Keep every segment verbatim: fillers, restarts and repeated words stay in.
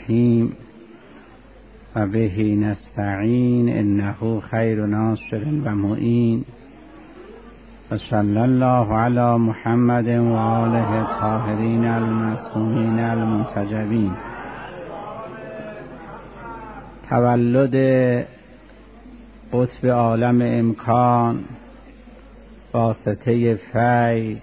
الرحیم و به نستعین انه خیر ناصر و معین و صلی الله علی محمد و آله الطاهرین المعصومین المنتجبین. تولد قطب عالم امکان، واسطه فیض،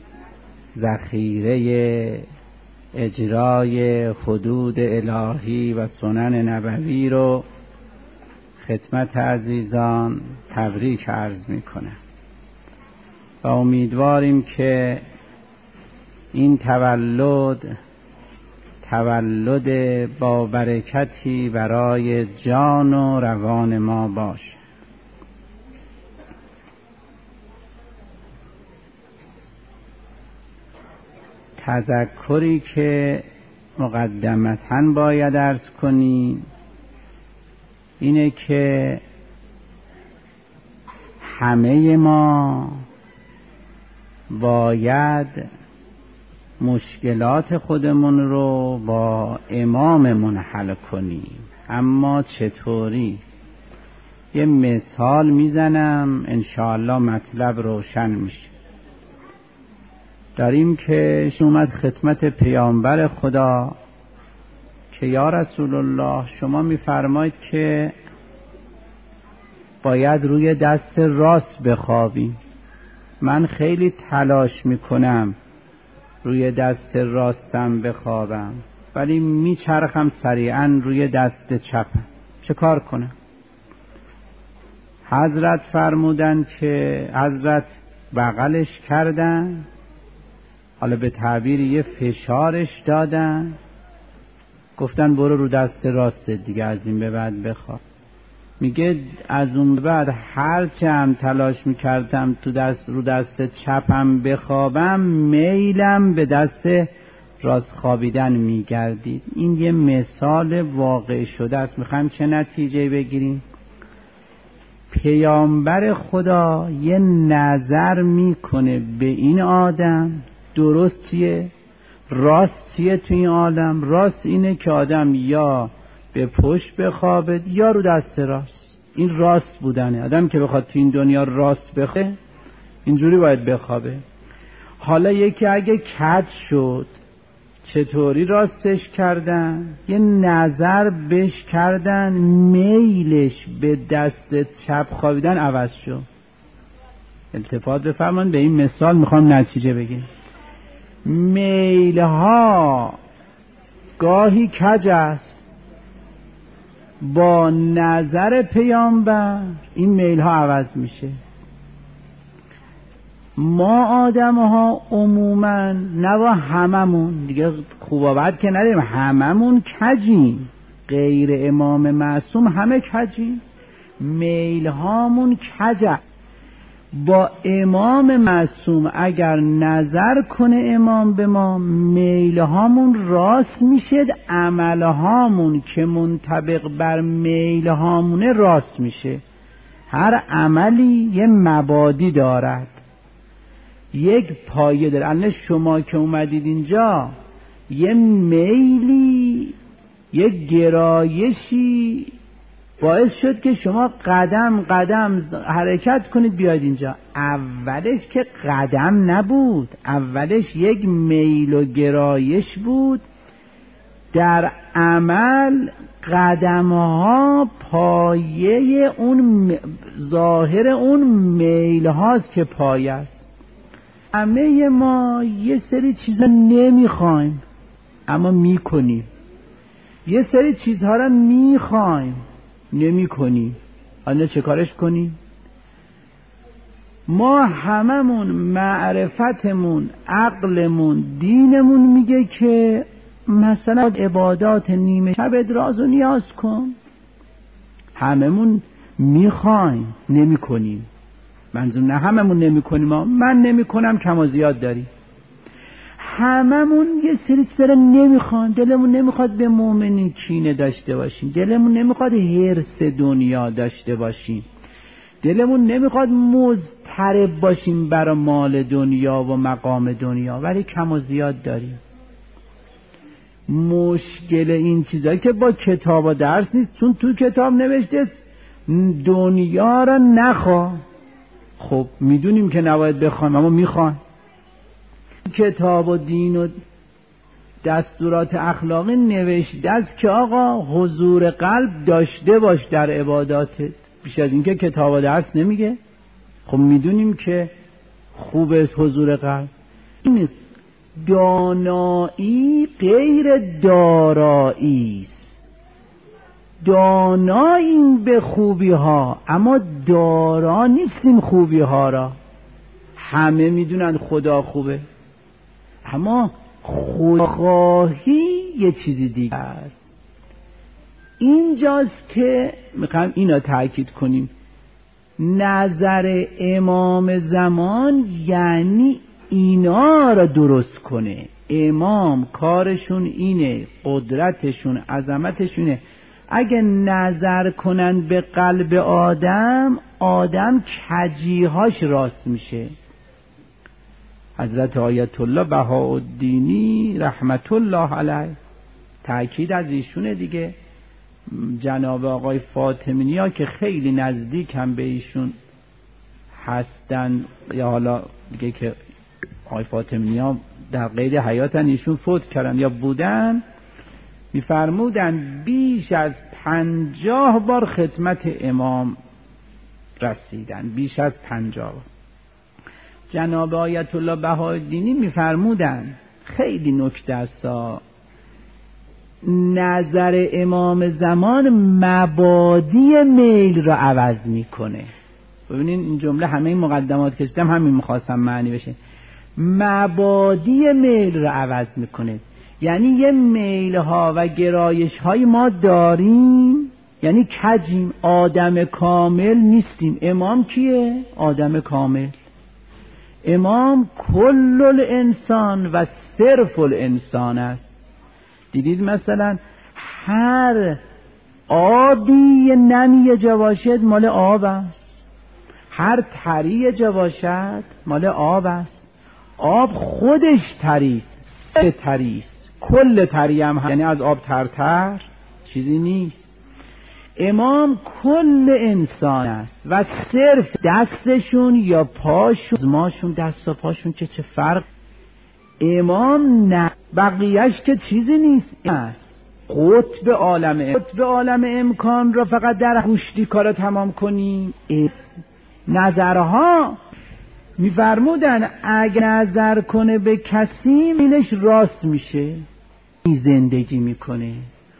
ذخیره اجرای حدود الهی و سنن نبوی رو خدمت عزیزان تبریک عرض میکنم و امیدواریم که این تولد تولد با برکتی برای جان و روان ما باشه. تذکری که مقدمتاً باید عرض کنیم اینه که همه ما باید مشکلات خودمون رو با اماممون حل کنیم. اما چطوری؟ یه مثال میزنم انشاءالله مطلب روشن میشه. داریم که اومد خدمت پیامبر خدا که یا رسول الله شما میفرمایید که باید روی دست راست بخوابیم. من خیلی تلاش میکنم روی دست راستم بخوابم ولی میچرخم سریعا روی دست چپم، چه کار کنم؟ حضرت فرمودن که حضرت بغلش کردن، حالا به تعبیر یه فشارش دادن، گفتن برو رو دست راست دیگه از این به بعد بخواب. میگه از اون بعد هر چه هم تلاش میکردم تو دست رو دست چپم بخوابم میلم به دست راست خوابیدن میگردید. این یه مثال واقع شده است. میخوایم چه نتیجه بگیریم؟ پیامبر خدا یه نظر میکنه به این آدم درست چیه؟ راست چیه تو این عالم؟ راست اینه که آدم یا به پشت بخوابه یا رو دست راست. این راست بودنه. آدم که بخواد تو این دنیا راست بخوابه اینجوری باید بخوابه. حالا یکی اگه کج شد چطوری راستش کردن؟ یه نظر بهش کردن میلش به دست چپ خوابیدن عوض شد. التفات بفرمایید به این مثال میخوام نتیجه بگیم. میلها گاهی کج است، با نظر پیامبر این میلها عوض میشه. ما آدم ها عموما نه با هممون دیگه خوب و بد که نداریم، هممون کجیم، غیر امام معصوم همه کجیم، میلهامون کجه. با امام معصوم اگر نظر کنه امام به ما میلهامون راست میشه، عملهامون که منطبق بر میلهامونه راست میشه. هر عملی یه مبادی دارد، یک پایه داره. الان شما که اومدید اینجا یه میلی یه گرایشی باعث شد که شما قدم قدم حرکت کنید بیاید اینجا. اولش که قدم نبود، اولش یک میل و گرایش بود. در عمل قدمها پایه اون ظاهر اون میل هاست که پایه است. همه ما یه سری چیزا نمیخوایم اما میکنیم، یه سری چیزها را میخوایم نمی کنی. حالا چه کارش کنی؟ ما هممون معرفتمون، عقلمون، دینمون میگه که مثلا عبادات نیمه شب ادراز و نیاز کن. هممون میخوایم نمی کنیم. منظور نه هممون نمی کنیم، من نمی کنم کم و زیاد داری. هممون یه سری چیزا نمیخوان. دلمون نمیخواد به مؤمنی کینه داشته باشیم، دلمون نمیخواد حرص دنیا داشته باشیم، دلمون نمیخواد مضطرب باشیم برای مال دنیا و مقام دنیا، ولی کم و زیاد داریم. مشکل این چیزا که با کتاب و درس نیست، چون تو کتاب نوشته دنیا را نخوا. خب میدونیم که نباید بخوایم اما میخوان. کتاب و دین و دستورات اخلاقی نوشته است که آقا حضور قلب داشته باش در عباداتت، بیش از این که کتاب و درس نمیگه. خب میدونیم که خوب است حضور قلب. این دانایی غیر دارایی است. داناییم به خوبی ها اما دارا نیستیم خوبی ها را. همه میدونن خدا خوبه اما خودخواهی یه چیزی دیگه است. اینجاست که میخوایم اینا تأکید کنیم. نظر امام زمان یعنی اینا را درست کنه. امام کارشون اینه، قدرتشون، عظمتشونه. اگه نظر کنن به قلب آدم، آدم کجیهاش راست میشه. حضرت آیت الله بهاءالدینی رحمت الله علیه تأکید از ایشونه دیگه. جناب آقای فاطمی نیا که خیلی نزدیک هم به ایشون هستن، یا حالا دیگه که آقای فاطمی نیا در قید حیاتن، ایشون فوت کردن یا بودن، میفرمودن بیش از پنجاه بار خدمت امام رسیدن، بیش از پنجاه بار. جناب آیت الله بهاءالدینی میفرمودن خیلی نکته است، نظر امام زمان مبادی میل را عوض میکنه. ببینین این جمله همه این مقدمات که شدم همین میخواستم معنی بشه. مبادی میل را عوض میکنه، یعنی یه میل ها و گرایش های ما داریم، یعنی کجیم، آدم کامل نیستیم. امام کیه؟ آدم کامل. امام کل الانسان و صرف الانسان است. دیدید مثلا هر آبی نمی جا باشد مال آب است، هر تری جا باشد مال آب است. آب خودش تریست، سه تریست، کل تری هم هست. یعنی از آب ترتر چیزی نیست. امام کل انسان است و صرف دستشون یا پاشون، ماشون دست و پاشون که چه فرق. امام نه، بقیهش که چیزی نیست است. قطب عالم قطب عالم امکان را فقط در گوشتی کارا تمام کنیم. نظرها میفرمودن اگه نظر کنه به کسی میلش راست میشه، زندگی میکنه.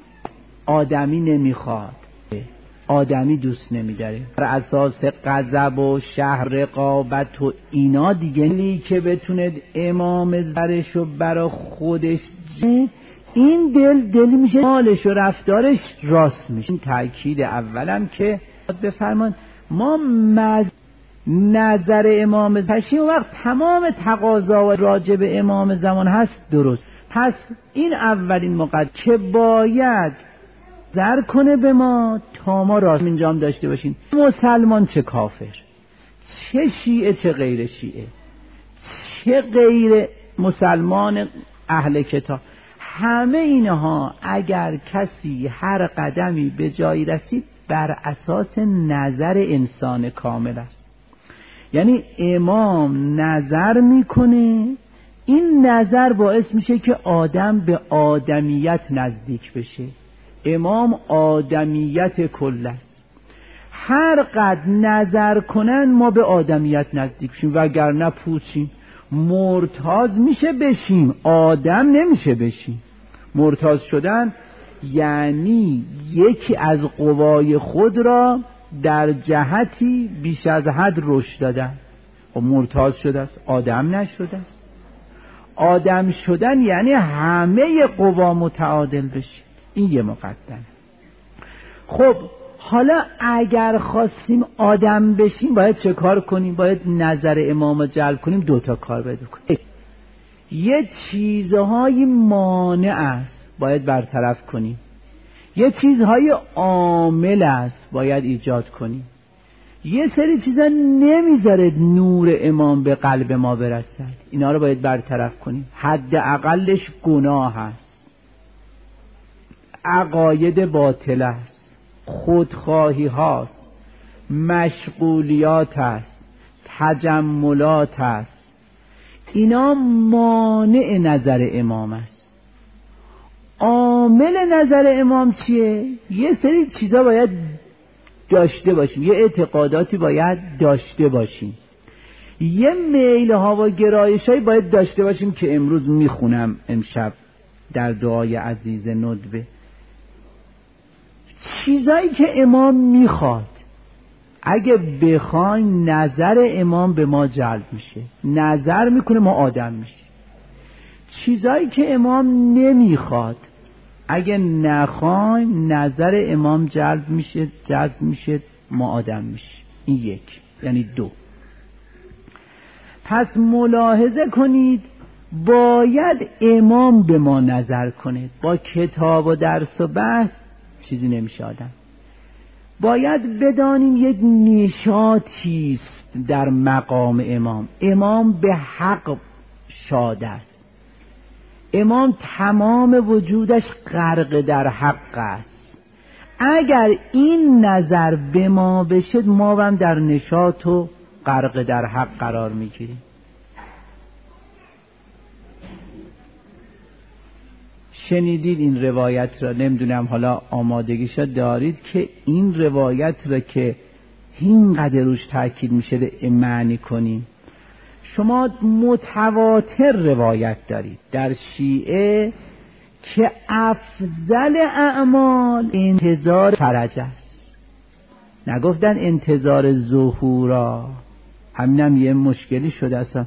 آدمی نمیخواد، آدمی دوست نمیداره. بر اساس غضب و شهر رقابت و اینا دیگه لی که بتونه امام زرشو برا خودش جه، این دل دلی میشه مالش و رفتارش راست میشه. این تأکید اولم که بفرمان ما مز... نظر امام تشیع وقت تمام تقاضا و راجب امام زمان هست درست. پس این اولین مقدمه که باید نظر کنه به ما تا ما راست انجام داشته باشین. مسلمان چه کافر، چه شیعه چه غیر شیعه، چه غیر مسلمان اهل کتاب، همه اینها اگر کسی هر قدمی به جایی رسید بر اساس نظر انسان کامل است. یعنی امام نظر میکنه، این نظر باعث میشه که آدم به آدمیت نزدیک بشه. امام آدمیت کل است. هر قد نظر کنن ما به آدمیت نزدیک شیم، وگرنه پوچیم. مرتاض میشه بشیم، آدم نمیشه بشیم. مرتاض شدن یعنی یکی از قوای خود را در جهتی بیش از حد رشد دادن. و مرتاض شده است، آدم نشده است. آدم شدن یعنی همه قوا متعادل بشه. این یه مقدمه. خب حالا اگر خواستیم آدم بشیم باید چه کار کنیم؟ باید نظر امام جلب کنیم. دوتا کار باید کنیم. یه چیزهای مانع است باید برطرف کنیم، یه چیزهای عامل است باید ایجاد کنیم. یه سری چیزا نمیذاره نور امام به قلب ما برسد، اینا رو باید برطرف کنیم. حد اقلش گناه هست. عقاید باطل است، خودخواهی هاست، مشغولیات است، تجملات است، اینا مانع نظر امام است. عامل نظر امام چیه؟ یه سری چیزا باید داشته باشیم، یه اعتقاداتی باید داشته باشیم، یه میل ها و گرایش هایی باید داشته باشیم که امروز میخونم امشب در دعای عزیز ندبه. چیزایی که امام میخواد اگه بخواین نظر امام به ما جلب میشه، نظر میکنه ما آدم میشه. چیزایی که امام نمیخواد اگه نخواین نظر امام جلب میشه، جذب میشه، ما آدم میشه. این یک، یعنی دو. پس ملاحظه کنید باید امام به ما نظر کنه. با کتاب و درس و بحث چیزی نمیشه آدم. باید بدانیم یک نشاطی است در مقام امام. امام به حق شاد است. امام تمام وجودش غرق در حق است. اگر این نظر به ما بشه ما هم در نشاط و غرق در حق قرار میگیریم. شنیدید این روایت را، نمیدونم حالا آمادگیشا دارید که این روایت را که اینقدر روش تاکید میشه معنی کنیم. شما متواتر روایت دارید در شیعه که افضل اعمال انتظار فرج است. نگفتن انتظار ظهورا، همینم یه مشکلی شده اصلا.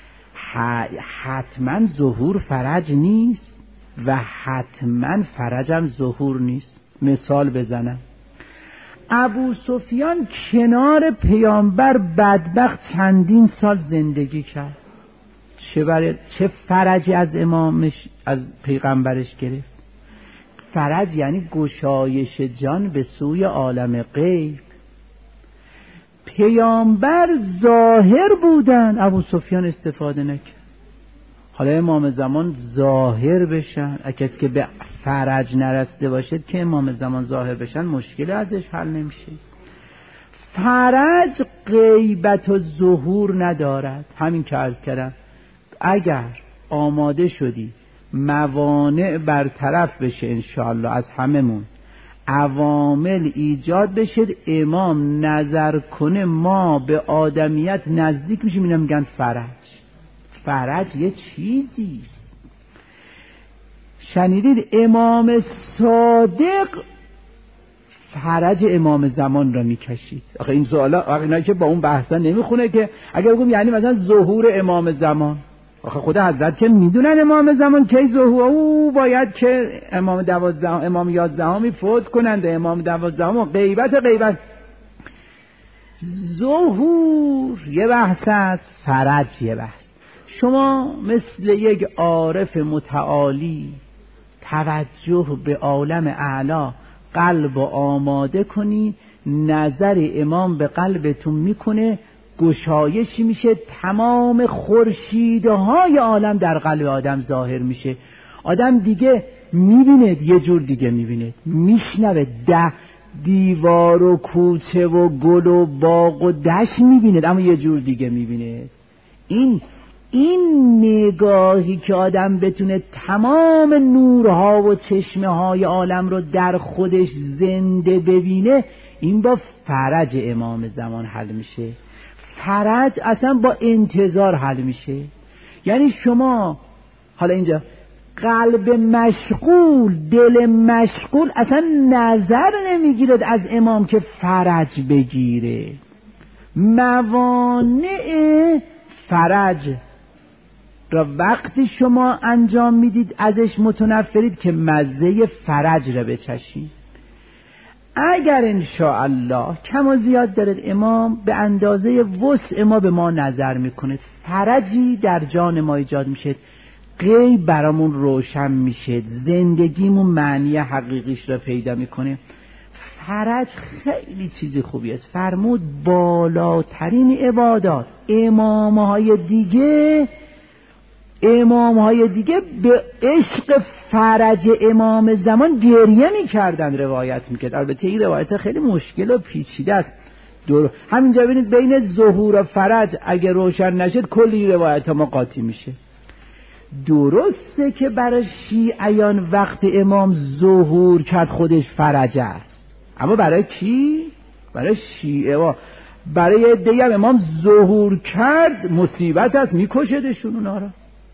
حتما ظهور فرج نیست و حتما فرجم ظهور نیست. مثال بزنم، ابو سفیان کنار پیامبر بدبخت چندین سال زندگی کرد، چه برای چه فرجی از امامش از پیغمبرش گرفت؟ فرج یعنی گشایش جان به سوی عالم غیب. پیامبر ظاهر بودن، ابو سفیان استفاده نکرد. حالا امام زمان ظاهر بشن، اگه که به فرج نرسیده باشد که امام زمان ظاهر بشن مشکل ازش حل نمیشه. فرج غیبت و ظهور ندارد. همین که عرض کردم، اگر آماده شدی موانع برطرف بشه انشاءالله از هممون، عوامل ایجاد بشه، امام نظر کنه ما به آدمیت نزدیک میشیم، اینا میگن فرج. فرج یه چیزیست. شنیدید امام صادق فرج امام زمان را میکشید. آخه این سوالا آخه اینا که با اون بحثا نمیخونه که اگر بگم یعنی مثلا ظهور امام زمان، آخه خدا حضرت که میدونن امام زمان کی ظهور، او باید که امام دوازدهم امام یازدهمی فوت کنند، امام دوازدهم غیبت غیبت. ظهور یه بحث است، فرج یه بحث. شما مثل یک عارف متعالی توجه به عالم اعلا قلب آماده کنی، نظر امام به قلبتون میکنه، گشایشی میشه، تمام خورشیدهای عالم در قلب آدم ظاهر میشه. آدم دیگه میبینه، یه جور دیگه میبینه، میشنوه، ده دیوار و کوچه و گل و باغ و دشت میبینه، اما یه جور دیگه میبینه. این این نگاهی که آدم بتونه تمام نورها و چشمه های عالم رو در خودش زنده ببینه، این با فرج امام زمان حل میشه. فرج اصلا با انتظار حل میشه. یعنی شما حالا اینجا قلب مشغول، دل مشغول، اصلا نظر نمیگیرد از امام که فرج بگیره. موانع فرج را وقتی شما انجام میدید ازش متنفرید که مزه فرج را بچشید. اگر انشاءالله کم و زیاد دارد امام به اندازه وسع ما به ما نظر میکنه، فرجی در جان ما ایجاد میشه، غیب برامون روشن میشه، زندگیمون معنی حقیقیش را پیدا میکنه. فرج خیلی چیز خوبی است. فرمود بالاترین عبادات امامهای دیگه امام های دیگه به عشق فرج امام زمان گریه میکردن، روایت میکرد. البته این روایت خیلی مشکل و پیچیده است. دور همینجا ببینید بین ظهور و فرج اگه روشن نشد کلی روایت ما قاطی میشه. درسته که برای شیعیان وقت امام ظهور کرد خودش فرج است، اما برای کی؟ برای شیعه ها. برای دیگه هم امام ظهور کرد مصیبت است، میکشدشون اونا را.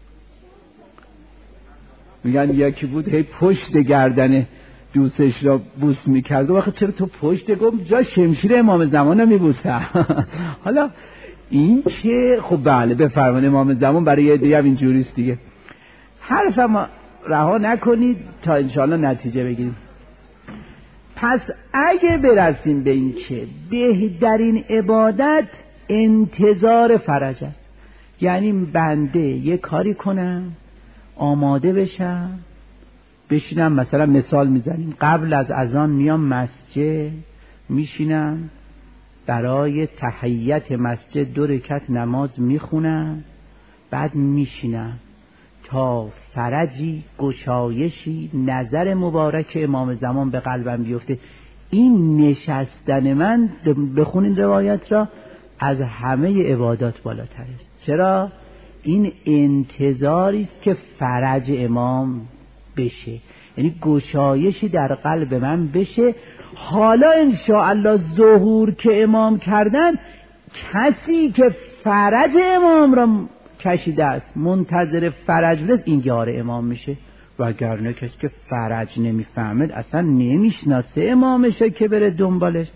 میگن یکی بود هی پشت گردن دوستش را بوس میکرد و وقت چرا تو پشت گم جا شمشیر امام زمان رو میبوسه. حالا این که خب بله بفرمان امام زمان برای یه دیگه هم اینجوریست دیگه. حرف ما رها نکنید تا انشاءالله نتیجه بگیریم. پس اگه برسیم به این که بهترین عبادت انتظار فرج است، یعنی بنده یه کاری کنم آماده بشم بشینم، مثلا مثال میزنیم قبل از اذان میام مسجد میشینم برای تحیت مسجد دو رکعت نماز میخونم، بعد میشینم تا فرجی گشایشی نظر مبارک امام زمان به قلبم بیفته. این نشستن من بخونین روایت را از همه عبادات بالاتر است. چرا؟ این انتظاری است که فرج امام بشه، یعنی گشایشی در قلب من بشه. حالا انشاءالله ظهور که امام کردن، کسی که فرج امام را کشیده است منتظر فرج بود این یار امام میشه، وگرنه کسی که فرج نمیفهمد اصلا نمیشناسه امامشه که بره دنبالش.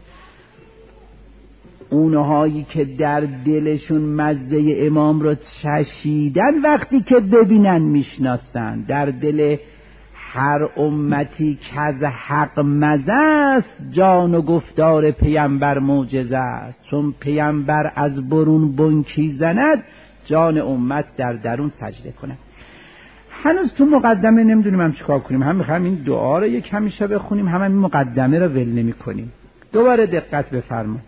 اونهایی که در دلشون مزه امام رو چشیدن وقتی که ببینن میشناسن. در دل هر امتی که از حق مزه است، جان و گفتار پیامبر معجزه است. چون پیامبر از برون بنکی زند، جان امت در درون سجده کنه. هنوز تو مقدمه نمیدونیم هم چیکار کنیم، هم میخوایم این دعا رو یک همیشه بخونیم، هم این مقدمه رو ول نمی کنیم. دوباره دقت بفرمایید.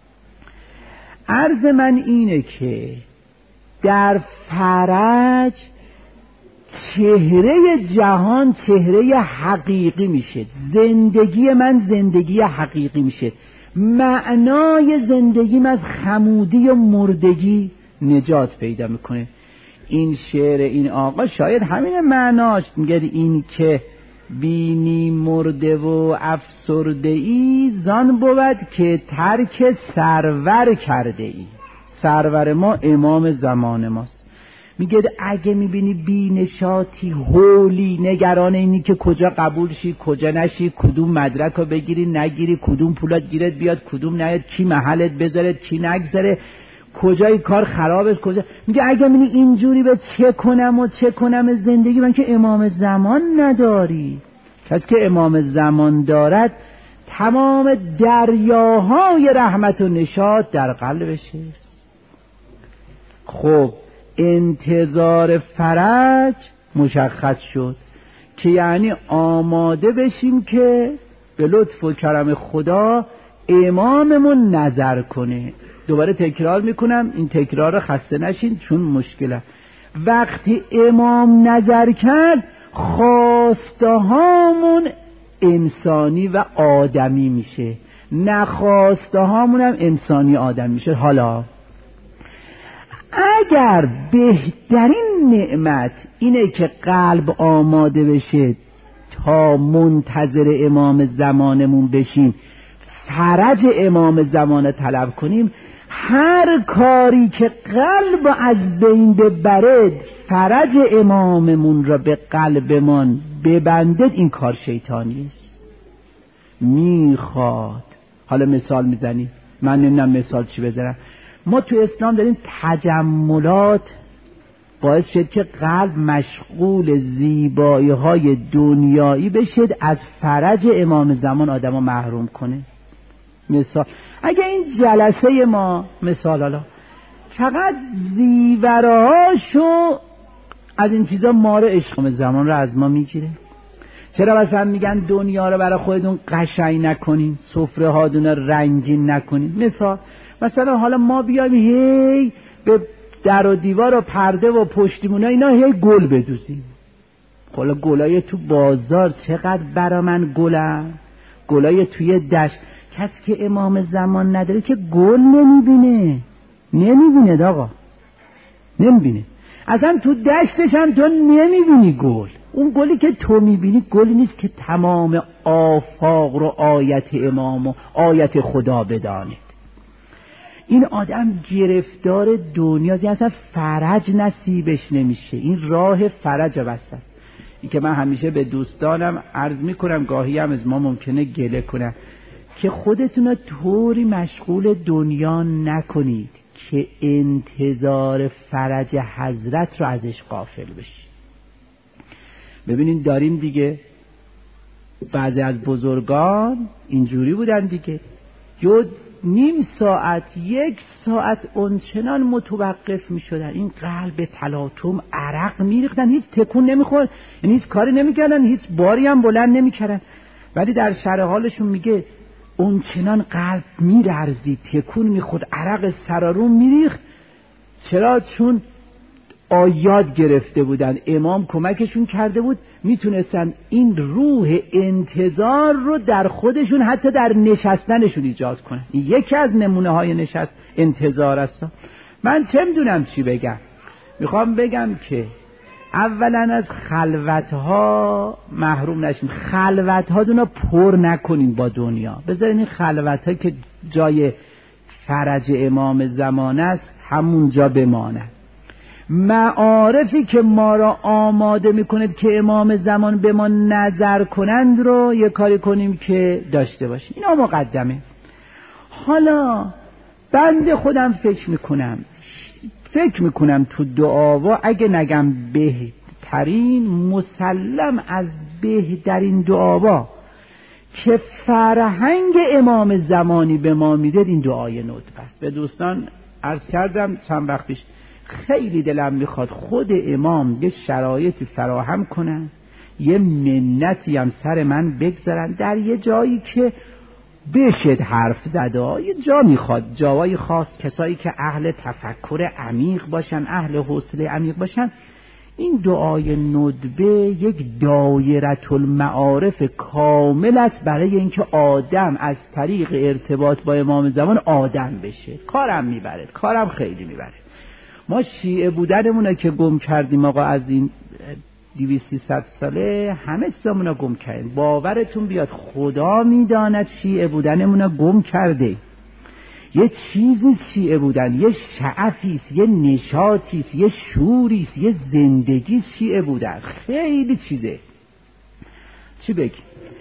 عرض من اینه که در فرج چهره جهان چهره حقیقی میشه، زندگی من زندگی حقیقی میشه، معنای زندگیم از خمودی و مردگی نجات پیدا میکنه. این شعر این آقا شاید همین معناش، میگه این که بینی مرده و افسرده ای، زان بود که ترک سرور کرده ای. سرور ما امام زمان ماست. میگه اگه میبینی بینشاتی هولی نگران اینی که کجا قبول شی کجا نشی، کدوم مدرک رو بگیری نگیری، کدوم پولات گیرت بیاد کدوم نیاد، کی محلت بذاره کی نگذاره، کجای کار خرابه کجا. میگه اگه منی اینجوری به چه کنم و چه کنم زندگی من، که امام زمان نداری. کسی که امام زمان دارد تمام دریاهای رحمت و نشاط در قلبش است. خب انتظار فرج مشخص شد که یعنی آماده بشیم که به لطف و کرم خدا اماممون نظر کنه. دوباره تکرار میکنم، این تکرار رو خسته نشین چون مشکله. وقتی امام نظر کرد خواسته هامون انسانی و آدمی میشه، نخواسته هامون هم انسانی آدمی میشه. حالا اگر بهترین نعمت اینه که قلب آماده بشه تا منتظر امام زمانمون بشیم، فرج امام زمان طلب کنیم، هر کاری که قلب از بین ببرد فرج اماممون را به قلبمان ببندد، این کار شیطانی است. میخواد حالا مثال میزنیم، من نمیدونم مثال چی بزنم. ما تو اسلام داریم تجملات باعث شد که قلب مشغول زیبایی های دنیایی بشد، از فرج امام زمان آدم رو محروم کنه. مثال اگه این جلسه ما مثال حالا فقط زیورهاشو از این چیزا مار عشق زمان رو از ما میگیره. چرا مثلا میگن دنیا رو برای خودتون قشنگ نکنین، سفره هاتون رو رنگین نکنین. مثال مثلا حالا ما بیایم هی به در و دیوار و پرده و پشتیمونا اینا هی گل بدوزیم. حالا گلای تو بازار چقدر برا من گلن، گلای توی دشت. کسی که امام زمان نداره که گل نمیبینه، نمیبینه آقا، نمیبینه. اصلا تو دشتش هم تو نمیبینی گل. اون گلی که تو میبینی گلی نیست که تمام آفاق رو آیت امام و آیت خدا بدانید. این آدم گرفتار دنیاست، اصلا فرج نصیبش نمیشه. این راه فرج بسته است. این که من همیشه به دوستانم عرض میکنم، گاهی هم از ما ممکنه گله کنم، که خودتون رو طوری مشغول دنیا نکنید که انتظار فرج حضرت رو ازش غافل بشید. ببینید داریم دیگه، بعضی از بزرگان اینجوری بودن دیگه، یه نیم ساعت یک ساعت اونچنان متوقف می شدن، این قلب تلاطم عرق می ریختن، هیچ تکون نمی خورد، یعنی هیچ کاری نمی کردن، هیچ باری هم بلند نمی کردن. ولی در شرح حالشون میگه اونچنان قلب می لرزید، تکون می خورد، عرق سرارون می ریخت. چرا؟ چون آیات گرفته بودن، امام کمکشون کرده بود، میتونستن این روح انتظار رو در خودشون حتی در نشستنشون ایجاد کنن. یکی از نمونه های نشست انتظار است. من چه میدونم چی بگم، میخوام بگم که اولا از خلوتها محروم نشین، خلوتها دونا پر نکنین با دنیا، بذارین این خلوتها که جای فرج امام زمان است همونجا بماند. معارفی که ما را آماده میکنه که امام زمان به ما نظر کنند رو یه کاری کنیم که داشته باشیم. اینا مقدمه. حالا بنده خودم فکر میکنم فکر میکنم تو دعاوا اگه نگم بهترین، مسلم از بهترین دعاوا که فرهنگ امام زمانی به ما میده این دعای ندب است. به دوستان عرض کردم چند وقت پیش، خیلی دلم میخواد خود امام یه شرایطی فراهم کنن، یه منتی هم سر من بگذارن در یه جایی که بشد حرف زده. یه جا میخواد، جاهای خاص، کسایی که اهل تفکر عمیق باشن، اهل حوصله عمیق باشن. این دعای ندبه یک دایره المعارف کامل است برای اینکه آدم از طریق ارتباط با امام زمان آدم بشه. کارم میبره، کارم خیلی میبره. ما شیعه بودنمونه که گم کردیم آقا، از این دویست سیصد ساله همه چیزمونو گم کردیم. باورتون بیاد خدا میداند شیعه بودنمونو گم کرده. یه چیزی شیعه بودن، یه شعفیست، یه نشاطیست، یه شوریست، یه زندگی شیعه بودن، خیلی چیزه. چی بگی؟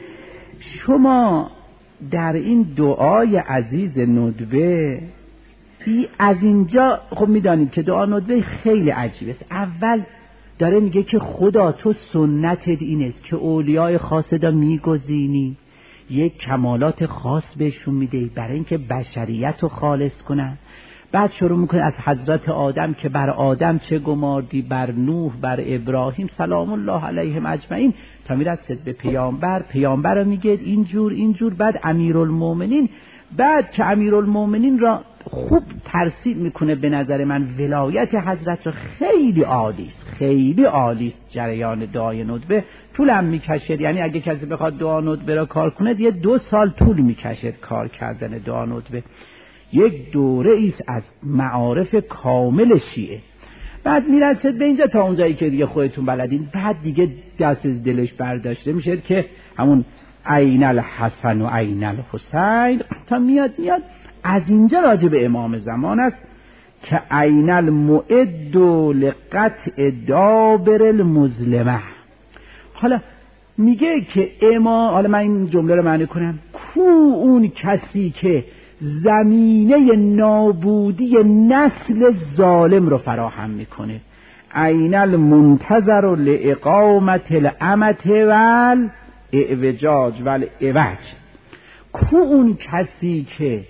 شما در این دعای عزیز ندبه از اینجا خب میدانید که دعا ندبه خیلی عجیبه. اول داره میگه که خدا تو سنتت این است که اولیای خاص دا میگزینی، یک کمالات خاص بهشون میده برای اینکه بشریت رو خالص کنن. بعد شروع میکنه از حضرت آدم که بر آدم چه گماردی، بر نوح، بر ابراهیم سلام الله علیهم اجمعین، تا میرسه به پیامبر. پیامبر رو میگه اینجور اینجور. بعد امیرالمومنین، بعد که امیرالمومنین را خوب ترتیب میکنه. به نظر من ولایت حضرت را خیلی عالی است، خیلی عالی است. جریان دعای ندبه طولم میکشه، یعنی اگه کسی بخواد دعا ندبه را کار کنه دیگه دو سال طول میکشه کار کردن دعا ندبه. یک دوره ایست از معارف کامل شیعه. بعد میرسه به اینجا تا اونجایی که دیگه خودتون بلدین. بعد دیگه دست از دلش برداشته میشه که همون عین الحسن و عین الحسین تا میاد میاد از اینجا راجع به امام زمان است که عین المعد لقطع دابر المظلمه. حالا میگه که امام، حالا من این جمله رو معنی کنم، کو اون کسی که زمینه نابودی نسل ظالم رو فراهم میکنه. عین المنتظر لاقامت الامت وال اعوجاج وال اعوج. کو اون کسی که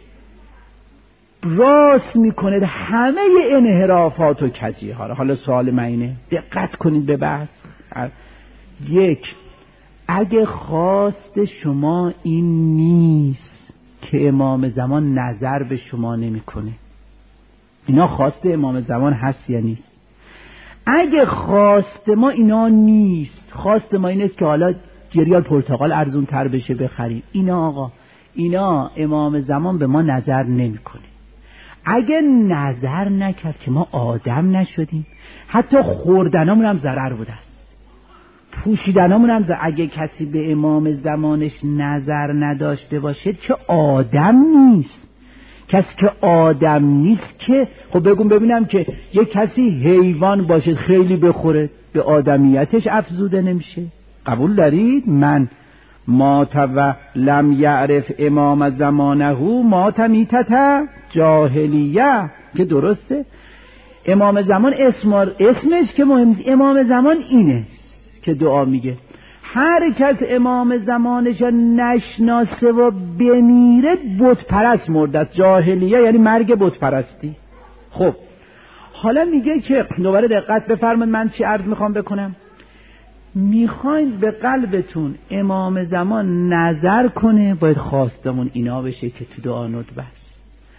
راست میکنه همه انحرافات و کجی ها. حالا سوال من اینه، دقت کنید به بحث. یک، اگه خواست شما این نیست که امام زمان نظر به شما نمیکنه، اینا خواست امام زمان هست یا نیست؟ اگه خواست ما اینا نیست، خواست ما اینه که حالا جریال پرتقال ارزون تر بشه بخریم، اینا آقا اینا امام زمان به ما نظر نمیکنه. اگه نظر نکرد که ما آدم نشدیم، حتی خوردنامون هم ضرر بوده است، پوشیدنامون هم ضرر. اگه کسی به امام زمانش نظر نداشته باشه که آدم نیست. کسی که آدم نیست که خب بگون ببینم که یک کسی حیوان باشه خیلی بخوره به آدمیتش افزوده نمیشه؟ قبول دارید؟ من مات و لم یعرف امام زمانه مات میتت جاهلیه، که درسته. امام زمان اسم اسمش که مهم، امام زمان اینه که دعا میگه هر کس امام زمانش نشناسه و بمیره بت پرست مرده. جاهلیه یعنی مرگ بت پرستی. خب حالا میگه که دوباره دقت بفرمایید من چی عرض میخوام بکنم. میخواین به قلبتون امام زمان نظر کنه، باید خواستمون اینا بشه که تو دعا ندبه است.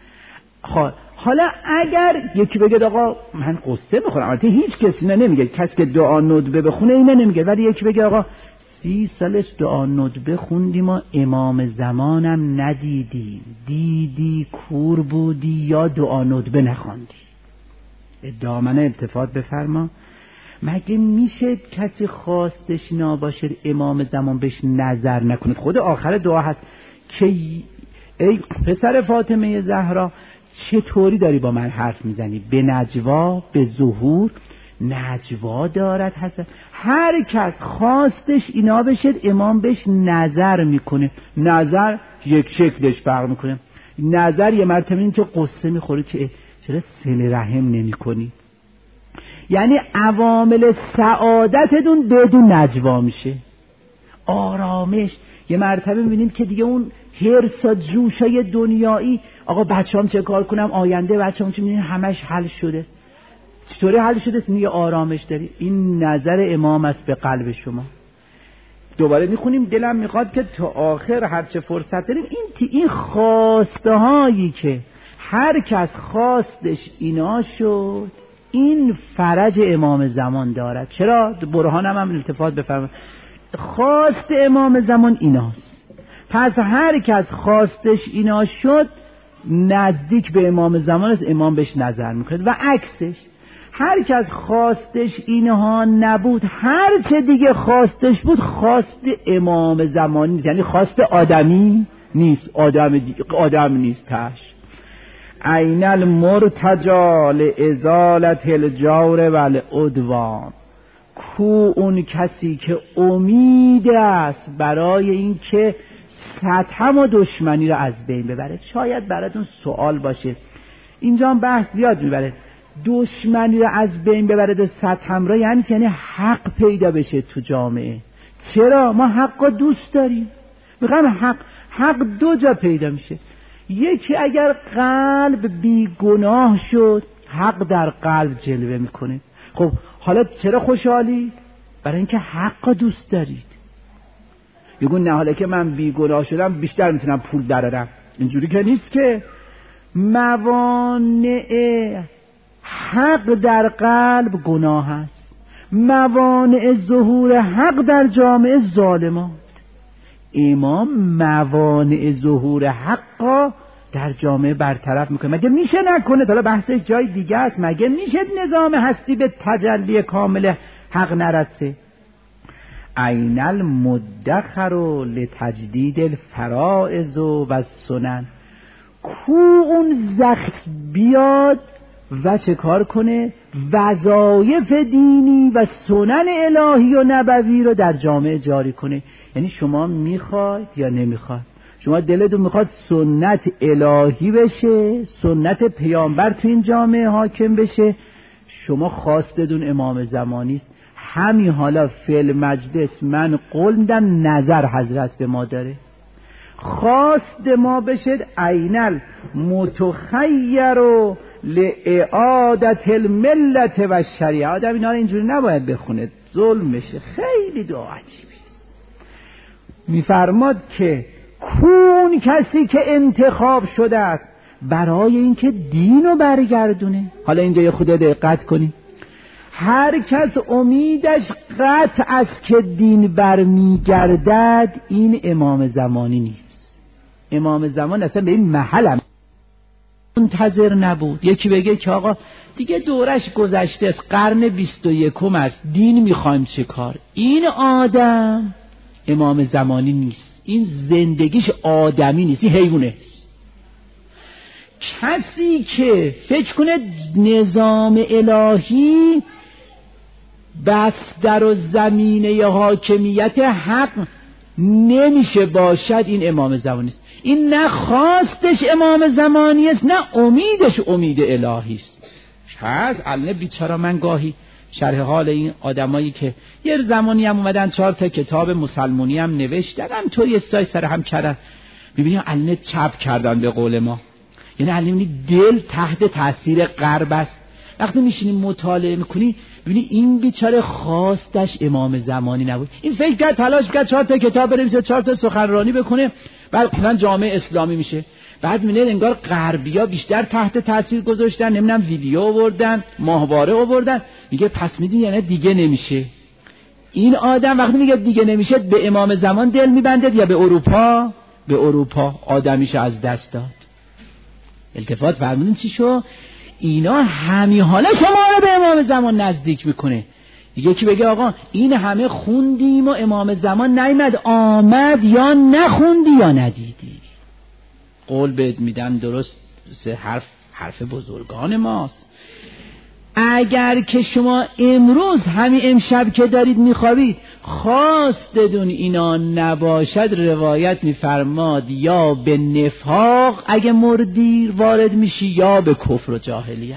حالا اگر یکی بگه آقا من قصه میخورم، البته هیچ کسی نمیگه، کسی که دعا ندبه بخونه اینا نمیگه، ولی یکی بگه آقا سی سالش دعا ندبه خوندیم و امام زمانم ندیدیم، دیدی کور بودی یا دعا ندبه نخوندی، دامنه التفات بفرما. مگه میشه کسی خواستش نباشه امام زمان بهش نظر نکنه؟ خود آخر دعا هست که ای پسر فاطمه زهرا چطوری داری با من حرف میزنی؟ به نجوا به ظهور نجوا دارد حسن. هر کس خواستش اینا بشه امام بهش نظر میکنه. نظر یک شکلش فرق میکنه. نظر یه مرتبه این که قصه میخوره چه چرا صله رحم نمی کنی، یعنی عوامل سعادتتون بدون نجوا میشه. آرامش یه مرتبه میبینیم که دیگه اون حرص و جوشای دنیایی، آقا بچه‌ام چه کار کنم آینده بچه‌ام چه، میبینیم همش حل شده. چطوری حل شده؟ میگه آرامش داری. این نظر امام است به قلب شما. دوباره میخونیم دلم میخواد که تا آخر هر چه فرصت داریم این این خواسته هایی که هر کس خواستش اینا شد، این فرج امام زمان دارد. چرا؟ برهانم هم التفات بفرمایید. خواست امام زمان ایناست، پس هر کس خواستش اینا شد نزدیک به امام زمان است، امام بهش نظر میکنه. و عکسش هر کس خواستش اینها نبود، هر چه دیگه خواستش بود خواست امام زمانی نیست، یعنی خواست آدمی نیست، آدم آدم نیست تاش. عین المرتجا لازالت الجور و العدوان، کو اون کسی که امید است برای این که ستم و دشمنی رو از بین ببره. شاید براتون سوال باشه، اینجا هم بحث زیاد میبره، دشمنی رو از بین ببره و ستم رو یعنی یعنی حق پیدا بشه تو جامعه. چرا؟ ما حق رو دوست داریم، میخوایم حق حق دو جا پیدا میشه. یکی اگر قلب بی گناه شد حق در قلب جلوه میکنه. خب حالا چرا خوشحالی؟ برای اینکه حق رو دوست دارید. یگون نه حالا که من بی گناه شدم بیشتر میتونم پول درارم، اینجوری که نیست که. موانع حق در قلب گناه است، موانع ظهور حق در جامعه ظالمات. امام موانع ظهور حق در جامعه برطرف میکنه. مگه میشه نکنه؟ حالا بحث جای دیگه است. مگه میشه نظام هستی به تجلی کامل حق نرسه؟ عین المدخر لتجدید الفرائض و السنن، کو اون زخم بیاد و چه کار کنه؟ وظایف دینی و سنن الهی و نبوی رو در جامعه جاری کنه. یعنی شما میخواید یا نمیخواید، شما دلتون میخواد سنت الهی بشه، سنت پیامبر تو این جامعه حاکم بشه، شما خواستتون امام زمانی است. همین حالا فعل مجلس من قول میدم نظر حضرت به ما داره، خواست ما بشه عینل متخیر و لعادت الملت و شریعه. آدم اینا رو اینجوری نباید بخونه، ظلم بشه. خیلی دعا عجیبی میفرماد که کون کسی که انتخاب شده است برای اینکه دینو برگردونه. حالا اینجا یه خود دقت کنی، هر کس امیدش قطع است که دین برمیگردد، این امام زمانی نیست. امام زمان اصلا به این محل منتظر نبود. یکی بگه که آقا دیگه دورش گذشته است، قرن بیست و یکم است، دین میخوایم چه کار؟ این آدم امام زمانی نیست، این زندگیش آدمی نیست، این حیوانه. کسی که فکر کنه نظام الهی بس در و زمینه حاکمیت حق نمیشه باشد، این امام زمانی است. این نه خواستش امام زمانی است، نه امیدش امید الهی است. شاید الان بیچاره من گاهی شرح حال این آدمایی که یه زمانی هم اومدن چهار تا کتاب مسلمانی هم نوشتن، هم تو یه سای سر هم کردن، ببینید الان چپ کردن به قول ما. یعنی الان دل تحت تاثیر غرب است. وقتی میشینی مطالعه میکنی ببینی این بیچاره خواستش امام زمانی نبود. این فکر کرد تلاش کرد چهار تا کتاب بنویسه، چهار تا سخنرانی بکنه، بعد مثلا جامعه اسلامی میشه. بعد میبینه انگار غربیا بیشتر تحت تاثیر گذاشتن، نمیدونم ویدیو آوردن، ماهواره آوردن، میگه پس میدین یعنی دیگه نمیشه. این آدم وقتی میگه دیگه نمیشه به امام زمان دل میبنده یا به اروپا؟ به اروپا. آدمیش از دست داد. التفات فرمودین چی شو؟ اینا همی حالا شما رو به امام زمان نزدیک میکنه. یکی بگه آقا این همه خوندیم و امام زمان نیامد، آمد یا نخوندی یا ندیدی. قول بهت میدن درست، سه حرف حرف بزرگان ماست. اگر که شما امروز همین امشب که دارید میخوابید خواستدون اینا نباشد، روایت میفرماد یا به نفاق اگه مردی وارد میشی یا به کفر و جاهلیت.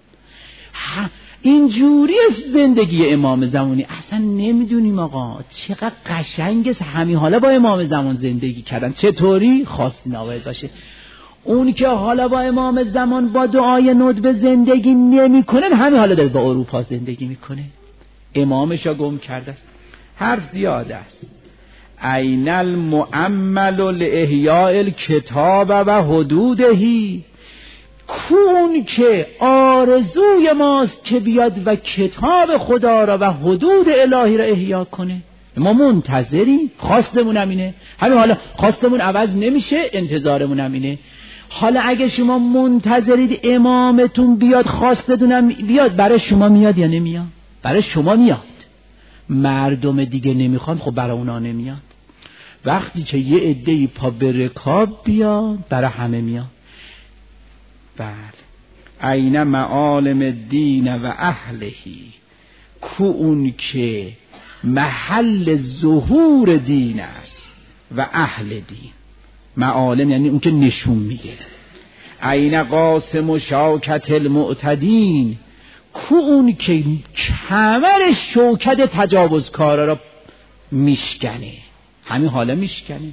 اینجوری زندگی امام زمانی. اصلا نمیدونیم آقا چقدر قشنگ است همین حالا با امام زمان زندگی کردن. چطوری؟ خواستی نباید باشه. اون که حالا با امام زمان با دعای ندبه زندگی نمی کنه، همین حالا داره با اروپا زندگی میکنه. امامشا گم کرده است. حرف زیاده است. این المؤمل لاحیاء الکتاب و حدودهی، کون که آرزوی ماست که بیاد و کتاب خدا را و حدود الهی را احیا کنه. ما منتظریم، خواستمون هم اینه. همین حالا خواستمون عوض نمیشه، انتظارمون هم اینه. حالا اگه شما منتظرید امامتون بیاد، خواستتونم بیاد، برای شما میاد یا نمیاد؟ برای شما میاد. مردم دیگه نمیخوان، خب برای اونا نمیاد. وقتی که یه عده‌ای پا به رکاب بیاد، برای همه میاد. بله. این معالم الدین و اهلهی، کو اون که محل ظهور دین است و اهل دین. معالم یعنی اون که نشون میده. این قاسم و شوکت المعتدین، کو اون که کمر شوکت تجاوزکارا را میشکنه. همین حالا میشکنه.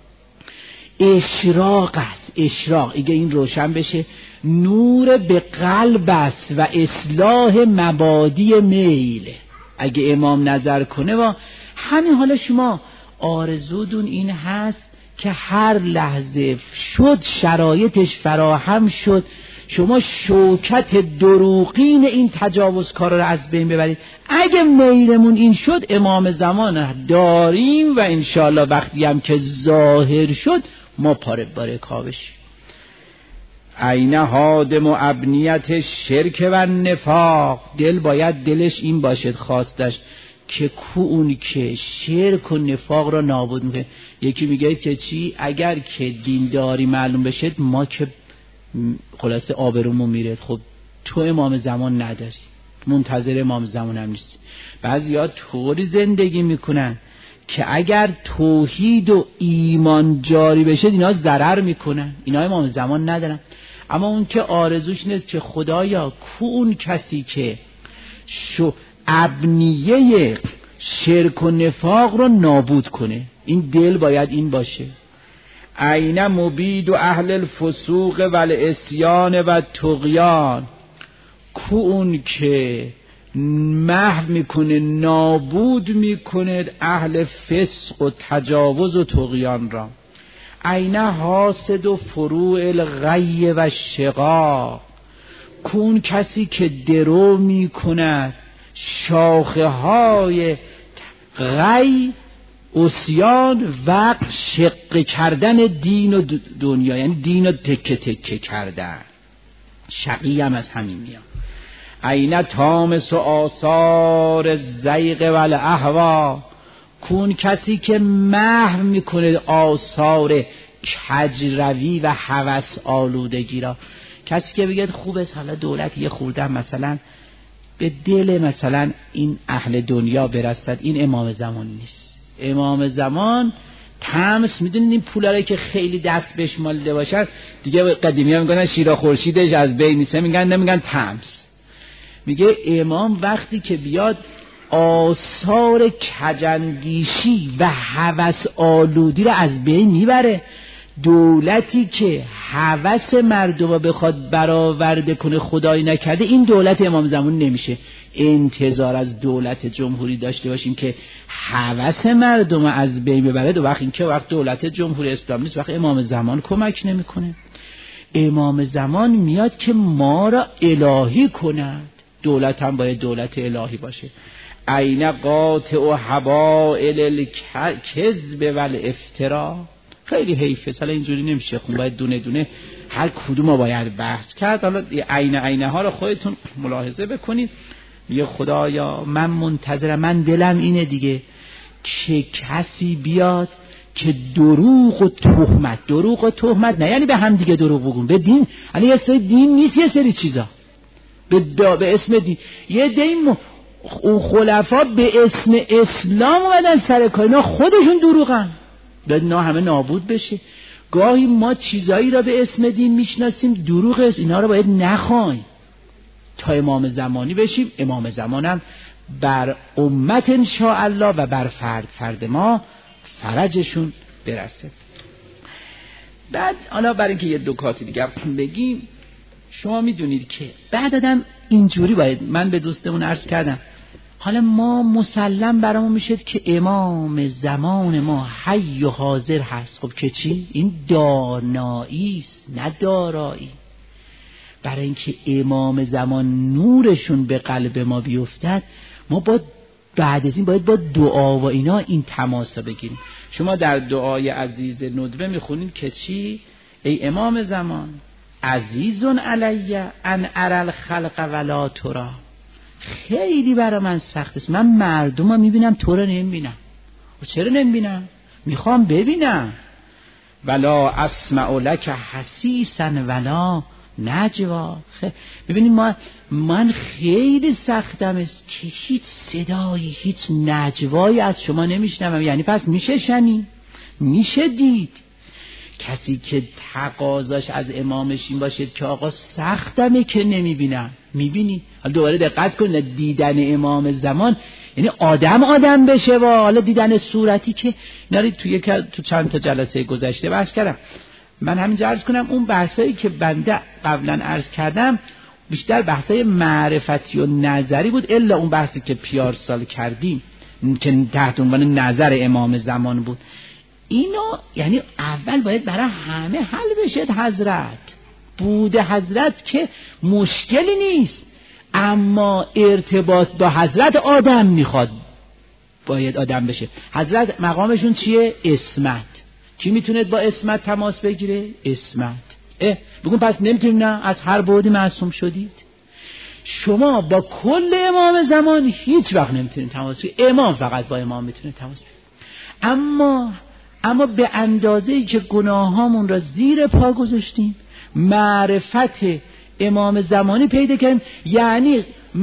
اشراق است. اشراق اگه این روشن بشه، نور به قلب است و اصلاح مبادی میل. اگه امام نظر کنه و همین حالا شما آرزودون این هست که هر لحظه شد شرایطش فراهم شد شما شوکت دروغین این تجاوزکارا رو از بین ببرید. اگه میلمون این شد، امام زمان داریم و انشاءالله وقتی هم که ظاهر شد ما پاره باره کابش. این هادم و ابنیت شرک و نفاق، دل باید دلش این باشد، خواستش که کو اون که شرک و نفاق را نابود میکنه. یکی میگه که چی؟ اگر که دینداری معلوم بشه ما که خلاصه آبرومون میره. خب تو امام زمان نداری، منتظر امام زمان هم نیستی. بعضیا طوری زندگی میکنن که اگر توحید و ایمان جاری بشه اینا ضرر میکنن، اینا امام زمان ندارن. اما اون که آرزوش نیست که خدایا کو اون کسی که شو ابنیه شرک و نفاق رو نابود کنه، این دل باید این باشه. این مبید و اهل الفسوق و العصیان و طغیان، کو اون که محو میکنه، نابود میکنه اهل فسق و تجاوز و طغیان را. عین حاسد و فروع الغی و شقاق، کون کسی که درو می کند شاخه های غی، عصیان و شق کردن دین و دنیا، یعنی دین رو تکه تکه کردن. شقی هم از همین میاد. عین تامس و آثار زیغ و الاهوا، کون کسی که محو میکنه آثار کجروی و هوس آلودگی را. کسی که بگه خوبه حالا دولت یه خورده مثلا به دل مثلا این اهل دنیا برسد، این امام زمان نیست. امام زمان تمس، میدونید این پولاره که خیلی دست بهش مالده باشن دیگه قدیمی ها میگن شیرا خورشیدش از بین نیست، میگن نمیگن تمس. میگه امام وقتی که بیاد آثار کجندیشی و هوس آلودی رو از بین میبره. دولتی که هوس مردم رو بخواد برآورده کنه خدایی نکرده، این دولت امام زمان نمیشه. انتظار از دولت جمهوری داشته باشیم که هوس مردم رو از بین ببره، دو وقت این که وقت دولت جمهوری اسلامی نیست، وقت امام زمان کمک نمیکنه. امام زمان میاد که ما را الهی کند. دولت هم باید دولت الهی باشه. عین قاطع و حبائل الکذب والافترا. خیلی حیفه، حالا اینجوری نمیشه، خب باید دونه دونه هر کدوم رو باید بحث کرد. حالا عین عینه ها رو خودتون ملاحظه بکنید. میگه خدایا من منتظرم، من دلم اینه دیگه که کسی بیاد که دروغ و تهمت، دروغ و تهمت نه یعنی به هم دیگه دروغ بگون، به دین، یعنی یه سری دین نیست، یه سری چیزا به, به اسم دین. یه دین م... اون خلفا به اسم اسلام اومدن سر کار، اینا خودشون دروغن، باید اینا همه نابود بشه. گاهی ما چیزایی را به اسم دین میشناسیم دروغ است، اینا رو باید نخوایم تا امام زمانی بشیم. امام زمانم بر امت انشاءالله و بر فرد فرد ما فرجشون برسه. بعد حالا برای اینکه یه دکاتی دیگه بگیم، شما میدونید که بعد آدم اینجوری باید، من به دوستمون عرض کردم، حالا ما مسلم برامون میشه که امام زمان ما حی و حاضر هست. خب که چی؟ این دانایی است نه دارایی. برای اینکه امام زمان نورشون به قلب ما بیفتد، ما با بعد از این باید با دعا و اینا این تماس بگیریم. شما در دعای عزیز ندبه میخونید که چی؟ ای امام زمان عزیزون علی ان اری الخلق ولا ترا. خیلی برای من سخت است، من مردم رو میبینم تو رو نمیبینم. و چرا نمیبینم؟ میخوام ببینم. ولا اسمع لک حسیسا ولا نجوا. ببینید ما من خیلی سختم است که هیچ صدایی، هیچ نجوایی از شما نمیشنوم. یعنی پس میشه شنید، میشه دید. کسی که تقاضاش از امامش این باشه که آقا سختمه که نمیبینم، میبینی. حالا دوباره دقت کن، دیدن امام زمان یعنی آدم آدم بشه و حالا دیدن صورتی که ناری توی تو چند تا جلسه گذشته بحث کردم. من همینجا عرض کنم اون بحثایی که بنده قبلا عرض کردم بیشتر بحثای معرفتی و نظری بود، الا اون بحثی که پیار سال کردیم که تحت عنوان نظر امام زمان بود. اینو یعنی اول باید برای همه حل بشه. حضرت بوده، حضرت که مشکلی نیست، اما ارتباط با حضرت آدم میخواد، باید آدم بشه. حضرت مقامشون چیه؟ اسمت. کی میتونه با اسمت تماس بگیره؟ اسمت. اه بگون پس نمیتونیم؟ نه، از هر بعدی معصوم شدید. شما با کل امام زمان هیچ وقت نمیتونید تماس بگیرید، امام فقط با امام میتونه تماس بگیره. اما اما به اندازه‌ای که گناهامون را زیر پا گذاشتیم، معرفت امام زمانی پیدا کردیم، یعنی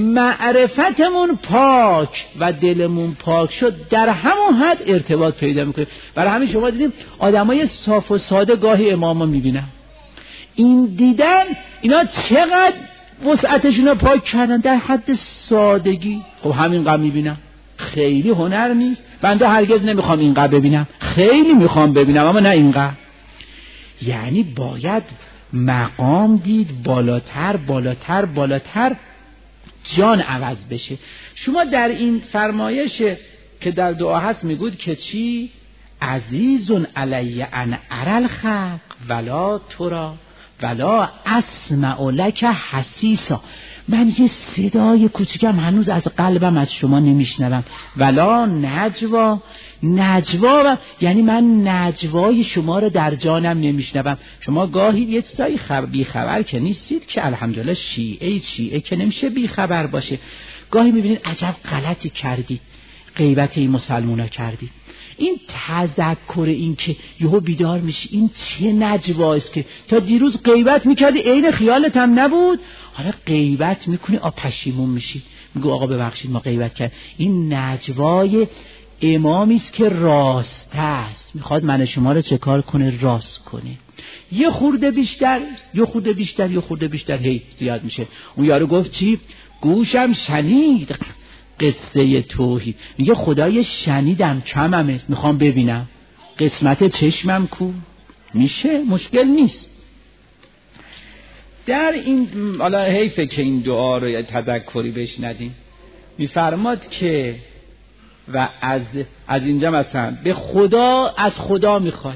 معرفتمون پاک و دلمون پاک شد، در همون حد ارتباط پیدا میکنیم. برای همین شما دیدیم آدمای صاف و ساده گاهی امامو میبینن، این دیدن اینا چقدر وسعتشون رو پاک کردن در حد سادگی. خب همینقدر میبینم، خیلی هنر نیست. بنده هرگز نمیخوام اینقدر ببینم، خیلی میخوام ببینم اما نه اینقدر. یعنی باید مقام دید، بالاتر بالاتر بالاتر، جان عوض بشه. شما در این فرمایش که در دعا هست میگود که چی؟ عزیز علی ان اری الخلق ولا ترا ولا اسمع لک حسیسا. من یه صدای کوچیکم هنوز از قلبم از شما نمیشنوم. ولا نجوا، نجوا یعنی من نجوای شما رو در جانم نمیشنوم. شما گاهی یه چیزای خبر بی خبر که نیستید که الحمدلله شیعه شیعه که نمیشه بی خبر باشه. گاهی میبینید عجب غلطی کردید، غیبت این مسلمونا کردید. این تذکر این که یهو بیدار میشی این چه نجواست که تا دیروز غیبت میکردی عین خیالت هم نبود، حالا غیبت میکنی آ پشیمون میشی، میگو آقا ببخشید ما غیبت کرد. این نجوای امامی است که راست است، میخواد من شما رو چه کار کنه؟ راست کنه. یه خورده بیشتر یه خورده بیشتر یه خورده بیشتر هی زیاد میشه. اون یارو گفت چی؟ گوشم شنید قصه توحید. میگه خدای شنیدم کمم است، میخوام ببینم. قسمت چشمم کو؟ میشه، مشکل نیست. در این حالا حیفه که این دعا رو یا تذکری بهش ندیم. میفرماد که و از از اینجا مثلا به خدا، از خدا میخوای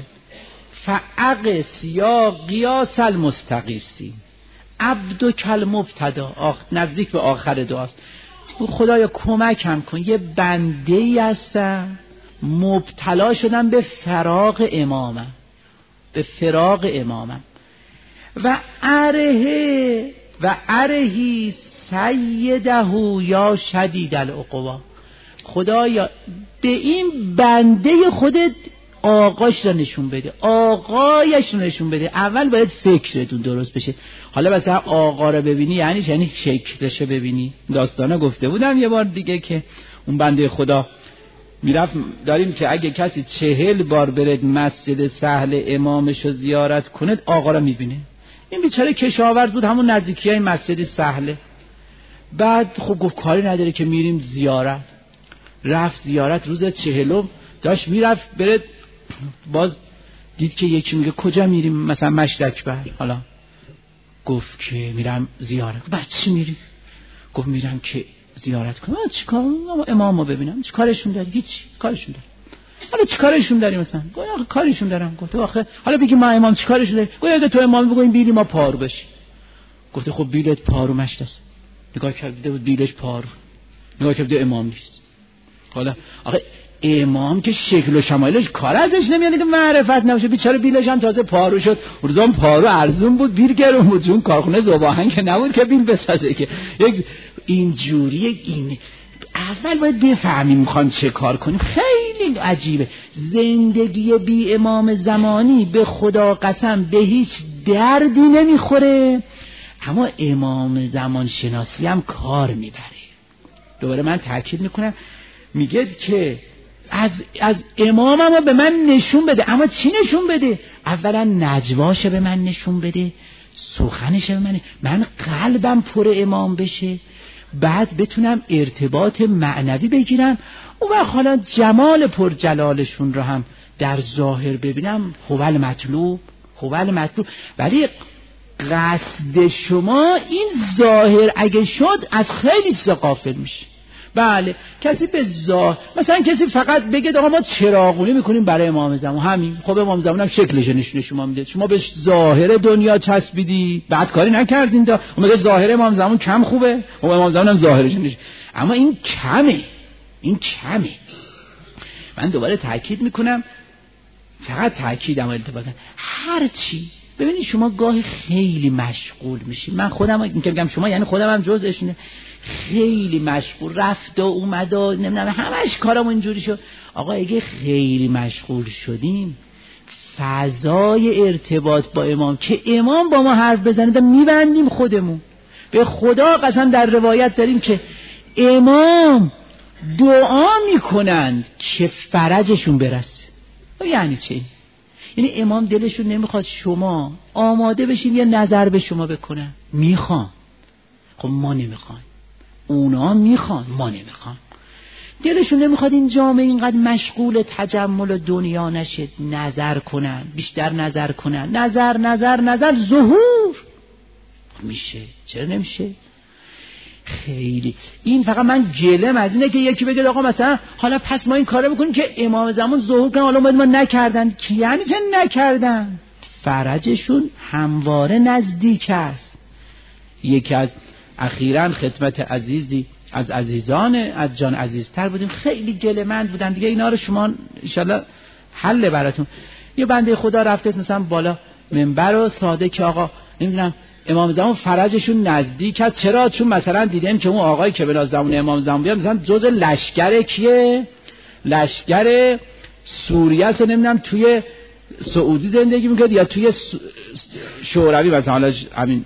فعقس یا قیاس المستقیسی عبد کل مبتدا. آخ نزدیک به آخر دعاست. خدایا کمکم کن، یه بنده ای هستم مبتلا شدم به فراق امامم، به فراق امامم. و اره و ارهی سیده یا شدید العقبا. خدایا به این بنده خودت آقاش را نشون بده، آقایش را نشون بده. اول باید فکرتون درست بشه. حالا مثلا آقا را ببینی یعنی یعنی شکلش ببینی. داستانا گفته بودم یه بار دیگه که اون بنده خدا میرفت، داریم که اگه کسی چهل بار برد مسجد سهل امامش رو زیارت کنه آقا را میبینه. این بیچاره کشاورز بود همون نزدیکی های مسجد سهله. بعد خب گفت کاری نداره که میریم زیارت. رفت زیارت روز چهلم داشت میرفت برد، باز دید که یکی میگه کجا میریم؟ مثلا مشرک بر. حالا گفت که میرم زیارت. بعد چی میری؟ گفت میرم که زیارت کنم. چیکار؟ امامو ببینم. چی کارشون داری؟ هیچ کارشون داری. حالا چی کارشون داری مثلا؟ گفت آخه کارشون دارم. گفت آخه حالا بگی ما امام چی کارشون داری؟ گفت تو امام بگو این بیلی ما پارو بشی. گفت خب بیلت پارو مشت است. نگاه کرده بود بیلش پارو. نگاه کرده امام نیست. حالا آخه امام که شکل و شمایلش کار ازش نمیاد که معرفت نباشه. بیچاره بیلش هم تازه پارو شد. روزام پارو ارزون بود، بیل گرون بود، چون کارخونه ذوباهن که نبود که بیل بسازه که. یک اینجوری این اول باید بفهمیم میخوان چه کار کنیم. خیلی عجیبه. زندگی بی امام زمانی به خدا قسم به هیچ دردی نمیخوره، اما امام زمان شناسی هم کار میبره. دوباره من تاکید میکنم، میگه که از از امامم به من نشون بده. اما چی نشون بده؟ اولا نجواشه به من نشون بده، سخنشه به من، من قلبم پر امام بشه، بعد بتونم ارتباط معنوی بگیرم. و حالا جمال پر جلالشون رو هم در ظاهر ببینم. خوال مطلوب خوال مطلوب ولی قصد شما این ظاهر اگه شد از خیلی چیزا غافل میشه. بله کسی به ظاهر مثلا کسی فقط بگه آقا ما چراغونی میکنیم برای امام زمان، همین. خب امام زمان هم شکلش نشونه شما میده، شما به ظاهر دنیا چسبیدی، بعد کاری نکردین دا اون میگه ظاهر امام زمان کم خوبه، خب امام زمان هم ظاهرش نشونه. اما این کمه، این کمه. من دوباره تاکید میکنم، فقط تاکیدم التفاتن هر چی. ببینید شما گاهی خیلی مشغول میشید، من خودم این که میگم شما یعنی خودم هم جزءشونه، خیلی مشغول رفت و اومد و نمیدونم همش کارم اینجوری شد. آقا اگه خیلی مشغول شدیم فضای ارتباط با امام که امام با ما حرف بزنه میبندیم خودمون. به خدا قسم در روایت داریم که امام دعا میکنند که فرجشون برسه. یعنی چی؟ یعنی امام دلشون نمیخواد شما آماده بشین یه نظر به شما بکنن، میخوان. خب ما نمیخوان، اونا میخوان، ما نمیخوان. دلشون نمیخواد این جامعه اینقدر مشغول تجمل دنیا نشه، نظر کنن، بیشتر نظر کنن، نظر نظر نظر ظهور میشه. چرا نمیشه؟ خیلی این فقط من گلم از اینه که یکی بگه آقا مثلا حالا پس ما این کارو بکنیم که امام زمان ظهور کنن، حالا ما نکردن. که یعنی چه نکردن؟ فرجشون همواره نزدیک است. یکی از اخیراً خدمت عزیزی از عزیزان از جان عزیزتر بودیم، خیلی گله‌مند بودن دیگه. اینا رو شما انشالله حل براتون. یه بنده خدا رفته مثلا بالا منبر و ساده که آقا نمیدونم امام زمان فرجشون نزدیک است. چرا؟ چون مثلا دیدیم که اون آقایی که به زمان امام زمان بیاد مثلا جز لشکر کیه؟ لشکر سوریه است، نمیدونم توی سعودی زندگی میکنه یا توی شوروی مثلا. حالا همین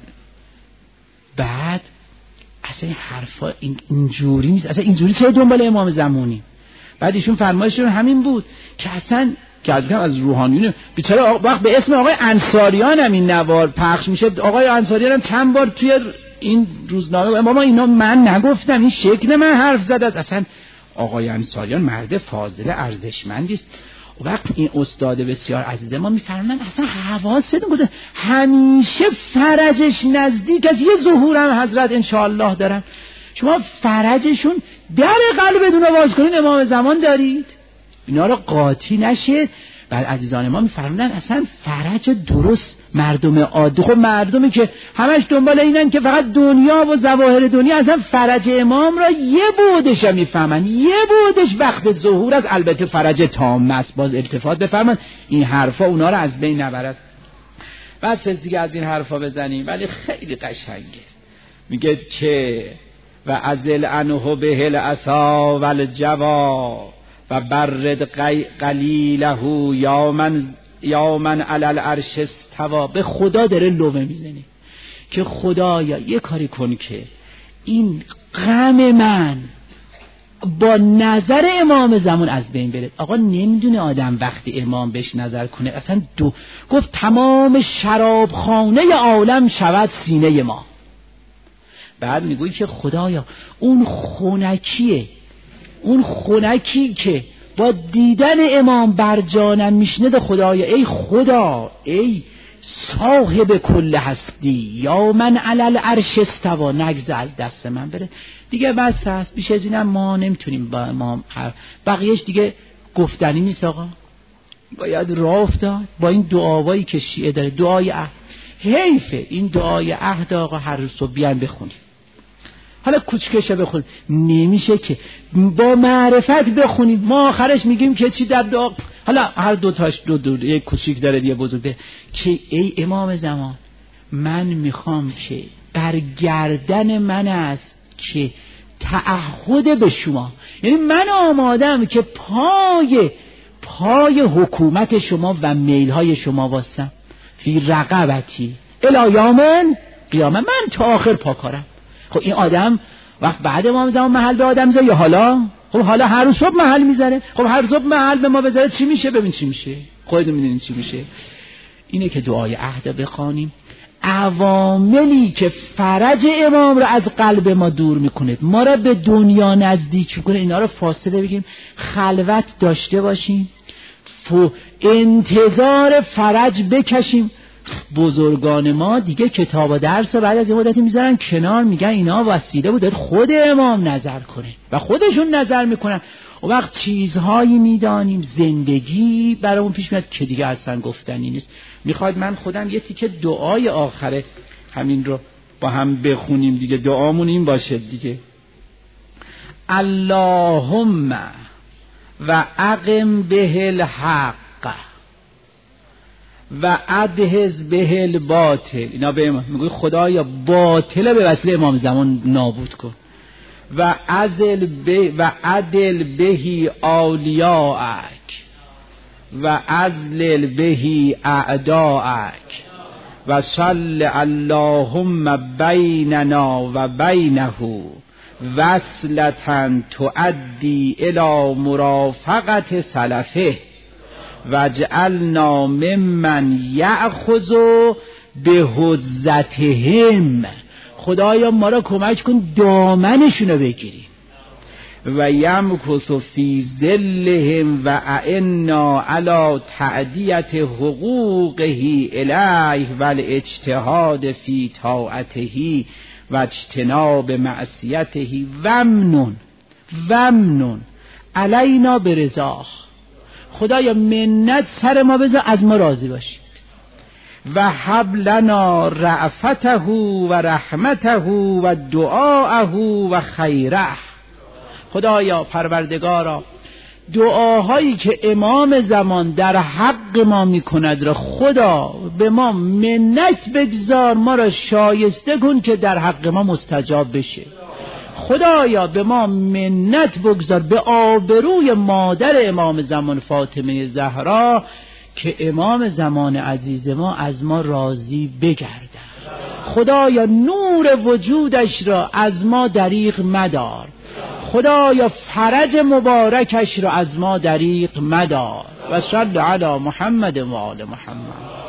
بعد اصلا این حرفا این اینجوری نیست، اصلا اینجوری چه دنبال امام زمانی. بعد ایشون فرمایششون همین بود که اصلا که از از روحانیون بیچاره وقت به اسم آقای انصاریان هم این نوار پخش میشه. آقای انصاریان هم چند بار توی این روزنامه ما اینا من نگفتم، این شکل من حرف زد است. اصلا آقای انصاریان مرد فاضل ارزشمندی است. وقت این استاد بسیار عزیز ما میفرمایند اصلا حواستون بوده همیشه فرجش نزدیک از. یه ظهورم حضرت انشاءالله دارن، شما فرجشون در قلبتون رو باز کنین امام زمان دارید، اینا رو قاطی نشه. بعد عزیزان ما میفرمایند اصلا فرج درست مردم عادی، خب مردمی که همش دنبال اینن که فقط دنیا و ظواهر دنیا، اصلا فرج امام را یه بودش هم میفهمن، یه بودش وقت ظهور از. البته فرج تام است، باز التفات بفرمایید این حرفا اونا رو از بین نبرد. بعد دیگه از این حرفا بزنیم ولی خیلی قشنگه. میگه که و ازل انه بهل عصا والجوا و برد قلیله یا من یا من علی العرش استوا. به خدا داره لومه میزنه که خدایا یه کاری کن که این غم من با نظر امام زمان از بین بره. آقا نمیدونه آدم وقتی امام بهش نظر کنه اصلا دو گفت تمام شرابخانه عالم شود سینه ما. بعد میگوی که خدایا اون خونکیه، اون خونکی که با دیدن امام بر جانم میشنه، خدایا ای خدا ای صاحب کل هستی یا من علی العرش استوا، نگذر از دست من بره دیگه. بس هست، بیش از اینم ما نمیتونیم با امام حرف. بقیهش دیگه گفتنی نیست آقا، باید راه افتاد با این دعاوایی که شیعه داره. دعای عهد حیفه، این دعای عهد آقا هر روز صبح بیان بخونیم. حالا کوچکشه بخونیم نمیشه که با معرفت بخونیم. ما آخرش میگیم که چی در دعا، حالا هر دو تاش دو دو یک کوچیک داره یه بزرگ داره که ای امام زمان من میخوام که بر گردن من است که تعهد به شما، یعنی من آمادم که پای پای حکومت شما و میلهای شما واسم فی رقبتی الی یوم قیامه، من تا آخر پاکارم. خب این آدم وقت بعد امام زمان محل به آدم زده یا حالا؟ خب حالا هر روز صبح محل میذاره. خب هر صبح محل به ما بذاره چی میشه؟ ببین چی میشه، خودتون میدونین چی میشه. اینه که دعای عهد بخوانیم. عواملی که فرج امام رو از قلب ما دور میکنه، ما رو به دنیا نزدیک میکنه، اینا رو فاصله بگیم، خلوت داشته باشیم، انتظار فرج بکشیم. بزرگان ما دیگه کتاب و درس بعد از یه مدتی میذارن کنار، میگن اینا وسیله بود خود امام نظر کنه و خودشون نظر میکنن. و وقت چیزهایی میدانیم زندگی برامون پیش میاد که دیگه اصلا گفتنی نیست. میخواد من خودم یه تیکه دعای آخره همین رو با هم بخونیم دیگه، دعامون این باشه دیگه. اللهم و اقم به الحق و ادهز به الباطل. اینا به امام میگه خدایا باطل به وسیله امام زمان نابود کن و عدل به و عدل بهی اولیاءک و عدل بهی اعداءک و صل اللهم بیننا و بینه وصلة تؤدی الی مرافقت سلفه وجعلنا ممن یأخذ به حظتهم. خدایا ما را کمک کن دامنشونو بگیریم و یمکث فی ظلهم و اعنا علی تعدیت حقوقه الیه و الاجتهاد فی طاعته و اجتناب معصیته ومنون ومنون علینا برضاه. خدایا منت سر ما بذار از ما راضی باشی. و هب لنا رأفته و رحمته و دعاءه و خیره. خدایا پروردگارا دعاهایی که امام زمان در حق ما میکند را خدا به ما منت بگذار، ما را شایسته کن که در حق ما مستجاب بشه. خدایا به ما منت بگذار به آبروی مادر امام زمان فاطمه زهرا که امام زمان عزیز ما از ما راضی بگردد. خدایا نور وجودش را از ما دریغ مدار. خدایا فرج مبارکش را از ما دریغ مدار. و صلی علی محمد و آل محمد.